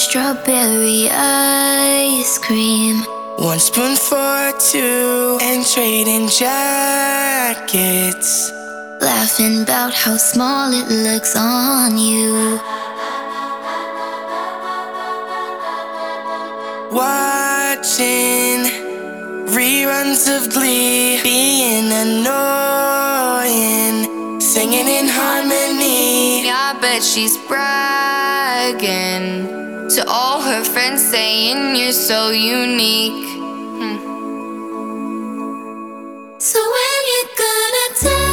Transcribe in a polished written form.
strawberry ice cream. One spoon for two and trading jackets. Laughing about how small it looks on you. Watching reruns of Glee, being annoying, singing in harmony. Yeah, I bet she's bragging to all her friends, saying you're so unique. So when you gonna tell